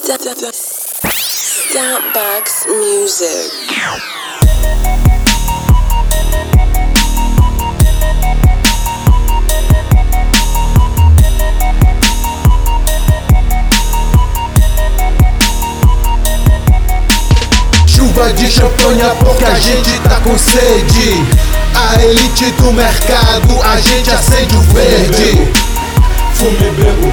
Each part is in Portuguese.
Stampbags Music. Chuva de champanhe porque a gente tá com sede. A elite do mercado, a gente acende o verde. Fume e bebo,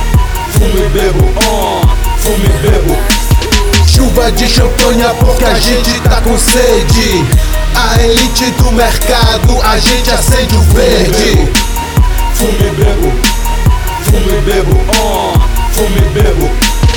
fume e bebo. Chuva de champanhe porque a gente tá com sede. A elite do mercado, a gente acende o verde. Fume e bebo, fume e bebo, fume e bebo.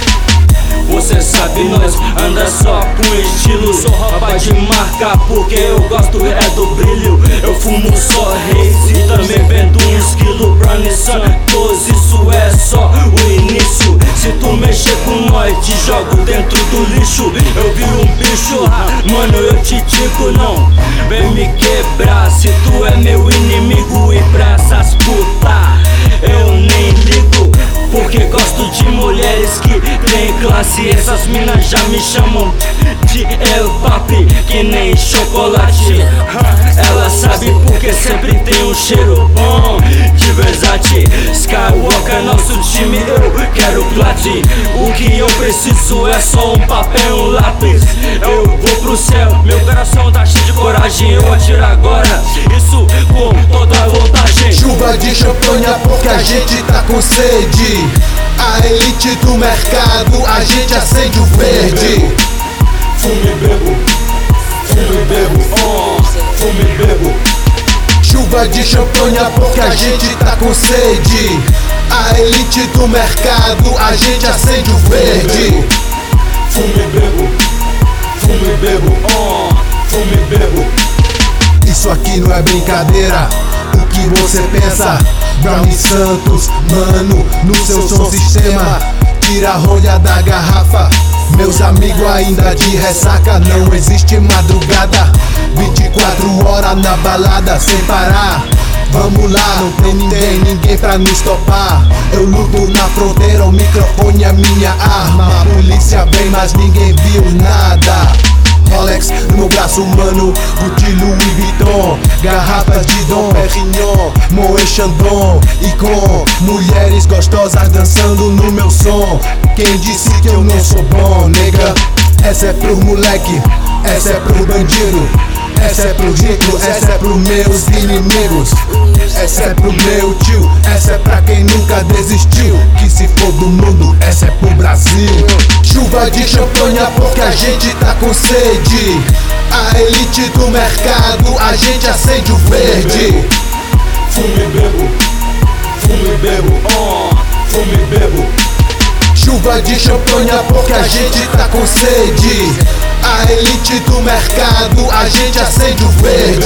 Você sabe, nós anda só com estilo. Sou roupa de marca porque eu gosto é do brilho. Eu fumo só Reis e também vendo uns quilos pra Nissan. Isso é só o início. Se tu mexer com nós, te jogo dentro do lixo. Eu vi um bicho, mano, eu te digo não. Vem me quebrar se tu é meu inimigo. E pra essas puta eu nem ligo, porque gosto de mulheres que tem classe. Essas minas já me chamam de El Papi, que nem chocolate. Ela sabe porque sempre tem um cheiro bom de Versace. Skywalker, nosso time, eu quero plat. O que eu preciso é só um papel e um lápis. Eu vou pro céu, meu coração tá cheio de coragem. Eu atiro agora, isso com toda a vontade. Chuva de champanhe porque a gente tá com sede. A elite do mercado, a gente acende o verde. Fume e bebo, fume e bebo, fume e bebo. Chuva de champanhe porque a gente tá com sede. A elite do mercado, a gente acende o verde. Fume e bebo, fume e bebo, fume e bebo. Isso aqui não é brincadeira. O que você pensa? Brownie Santos, mano, no seu som sistema. Tira a rolha da garrafa. Meus amigos ainda de ressaca. Não existe madrugada, 24 horas na balada sem parar. Vamos lá, não tem ninguém pra nos topar. Eu luto na fronteira, o microfone é minha arma. A polícia vem, mas ninguém viu nada. Rolex no meu braço, mano, Gucci, Louis Vuitton. Garrafas de Dom Perignon, Moët Chandon. E com mulheres gostosas dançando no meu som. Quem disse que eu não sou bom, nega? Essa é pro moleque, essa é pro bandido. Essa é pro rico, essa é pros meus inimigos. Essa é pro meu tio, essa é pra quem nunca desistiu. Que se for do mundo, essa é pro Brasil. Chuva de champanhe porque a gente tá com sede. A elite do mercado, a gente acende o verde. Fume e bebo, fume e bebo, fume e bebo. Chuva de champanhe porque a gente tá com sede. A elite do mercado, a gente acende o verde.